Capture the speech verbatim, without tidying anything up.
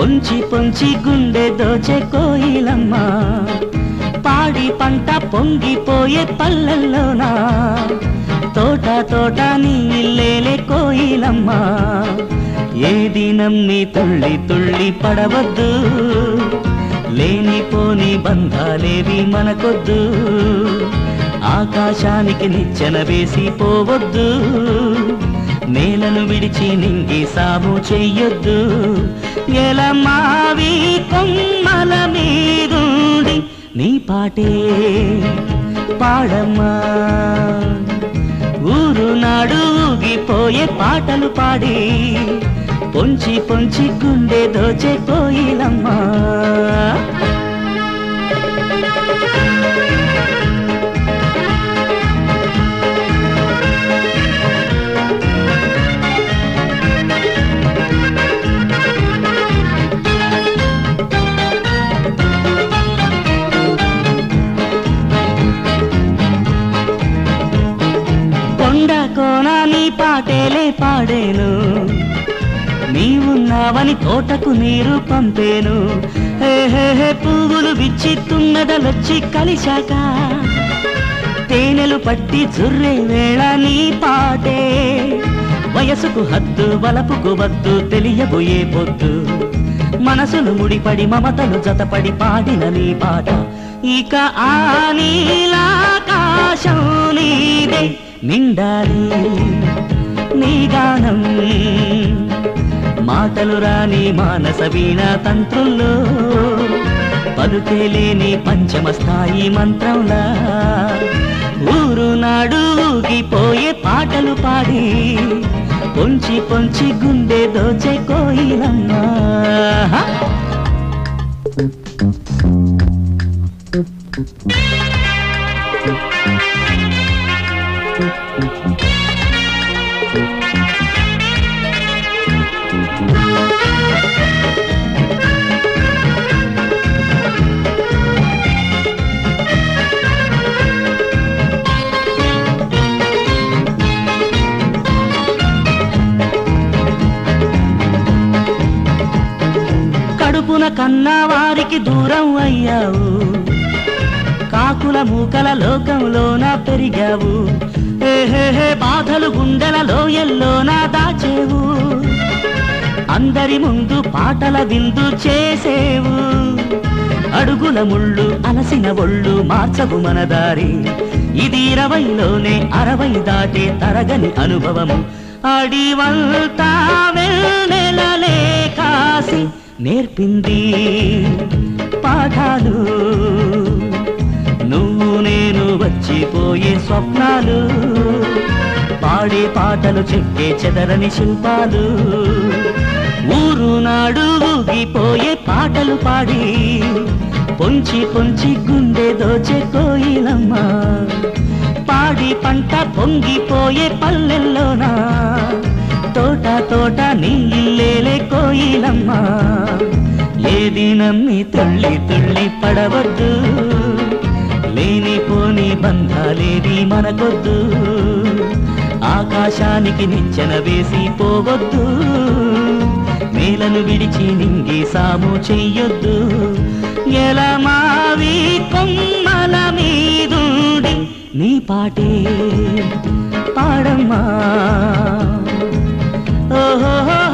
పొంచి పొంచి గుండె దోచే కోయిలమ్మ పాడి పంట పొంగిపోయే పల్లెల్లోనా తోట తోట నీ ఇల్లేలే కోయిలమ్మ ఏ దినం నీ తుళ్ళి తుళ్ళి పడవద్దు లేనిపోని బంధాలేవి మనకొద్దు ఆకాశానికి నిచ్చెన వేసి పోవద్దు నేలను విడిచి నింగి సాము చెయ్యొద్దు ఎలమావి కొమ్మల మీదుండి నీ పాటే పాడమ్మా ఊరు నాడు ఊగిపోయే పాటలు పాడి పొంచి పొంచి గుండె దోచే కోయిలమ్మా కొండ కోన నీ పాటేలే పాడేను నీవున్నావని తోటకు నీరు పంపేను హే హే హే పువ్వులు విచ్చి తుమ్మెదలొచ్చి కలిశాక తేనెలు పట్టి జుర్రే వేళ నీ పాటే వయసుకు హద్దు వలపుకు వద్దు తెలియబోయే పొద్దు మనసులు ముడిపడి మమతలు జతపడి పాడిన నీ పాట ఇక ఆ నీలాకాశం నీదే నిండాలి నీ గానం మాటలు రాని మానస వీణ తంత్రుల్లో పలుకేలేని పంచమ స్థాయి మంత్రంలా ఊరు నాడు ఊగిపోయే పాటలు పాడి పొంచి పొంచి గుండె దోచే కోయిలమ్మా కడుపున కన్నా వారికి దూరం అయ్యావు కాకుల మూకల లోకంలోన పెరిగావు ఏహే బాధలు గుండెల లోయల్లోన దాచేవు అందరి ముందు పాటల విందు చేసేవు అడుగుల ముళ్ళు అలసిన ఒళ్ళు మార్చవు మన దారి ఇది ఇరవైలోనే అరవై దాటే తరగని అనుభవము అడివంతా వెన్నెలలే కాసి నేర్పింది పాఠాలు నువ్వు నేను వచ్చిపోయే స్వప్నాలు పాడే పాటలు చెక్కే చెదరని శిల్పాలు ఊరు నాడు ఊగిపోయే పాటలు పాడి పొంచి పొంచి గుండె దోచే కోయిలమ్మా పాడి పంట పొంగిపోయే పల్లెల్లోనా తోట తోట నీ ఇల్లేలే కోయిలమ్మా ఏ దినం నీ తుళ్ళి తుళ్ళి పడవద్దు లేనిపోని బంధాలేవి మనకొద్దు ఆకాశానికి నిచ్చెన వేసి పోవద్దు నేలను విడిచి నింగి సాము చెయ్యొద్దు ఎలమావి కొమ్మల మీదుండి నీ పాటే పాడమ్మా ఓహో